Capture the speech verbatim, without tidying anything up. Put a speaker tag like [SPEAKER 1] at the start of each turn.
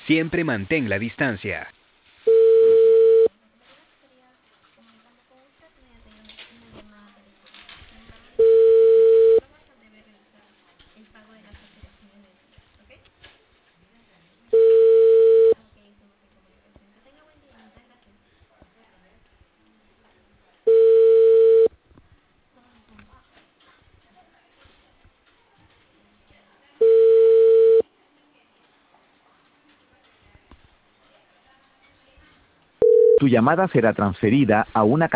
[SPEAKER 1] Siempre mantén la distancia.
[SPEAKER 2] Tu llamada será transferida a una